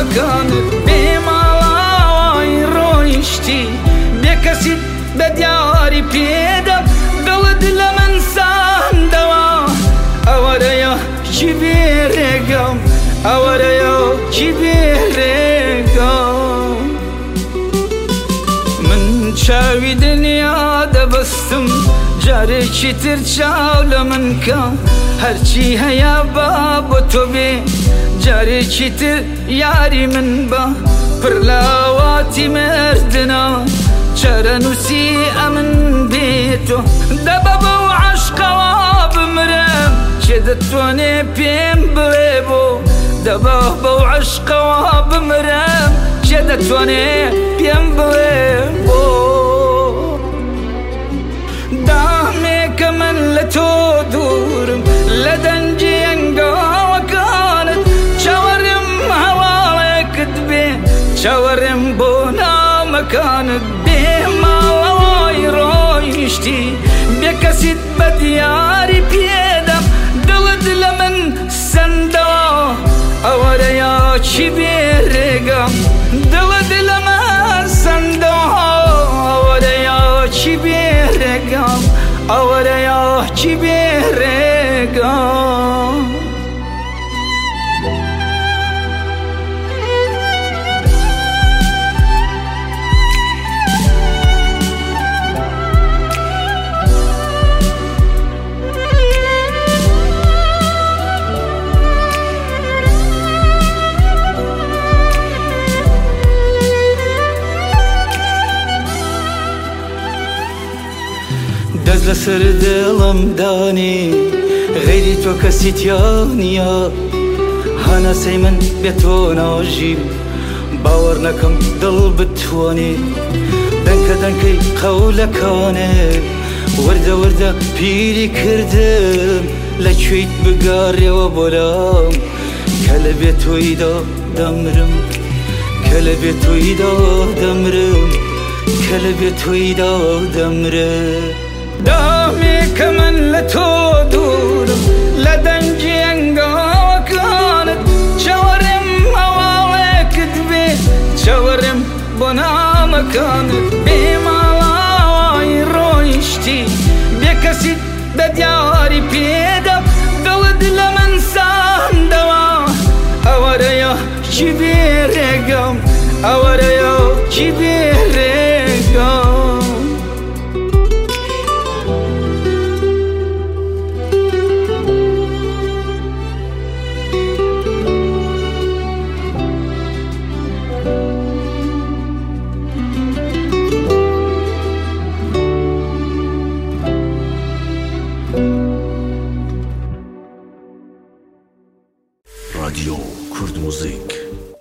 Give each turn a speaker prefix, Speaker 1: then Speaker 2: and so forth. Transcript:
Speaker 1: مكانت بماڵاوای ڕۆیشتی بێکەسی بە دیاری پێدەم دڵت لە من ساندەوە ئەوەرەیە چی بێرێگەم ئەوەرەیە چی بێرێگەم من چاوی دنیا دەبەستم جارێکی تر چاو لە من کە هەرچی هەیە بە بۆ تۆ بێ جارێکی تر یاری من بە پڕ لاواتی مردنە چارە نووسی ئەمن بێتۆ دەبە بەو عەشقەوە بمرم چێ دەتوانێ پێم بڵێ بۆ دەبە بەو عەشقەوە بمرم چێ دەتوانێ پێم بڵێ بۆ دامێکە من لە تۆ دوورم لە دەنجی ئەنگاوەکانت چاوەڕێم هەواڵێکت بێ چاوەڕێم بۆ نامەکانت بێ ماڵەوەی ڕۆیشتی بێکەسیت بە دیاری پێدەم دڵت لە من سەندەوە ئەوەرەیە چی بێرێگەم دڵت لە من سەندەوە ئەوەرەیە چی بێرێگەم ئەوەرەیە چی بێرێگەم دەست لەسەر دڵم دانی غەیری تۆ کەسی تیانە هەناسەی من بێ تۆ ناژیم باوەڕ نەکەم دڵ بتوانێ دەنکە دەنکەی قەولەکانێ وەردە وەردە پیری کردم لەکوێیت بگاڕێەوە بۆلام کە لە بێ تۆیدا دەمرم کە لە بێ تۆیدا دەمرم کە لە بێ تۆیدا دەمرم دامێکە من لە تۆ دوورم لە دەنجی ئەنگاوەکانت چاوەڕێم هەواڵێکت بێ چاوەڕێم بۆ نامەکانت بێ ماڵاوای ڕۆیشتی بێکەسیت بە دیاری پێدەم دڵت لە من ساندەوە ئەوەرەیە چی بێرێگەم ئەوەرە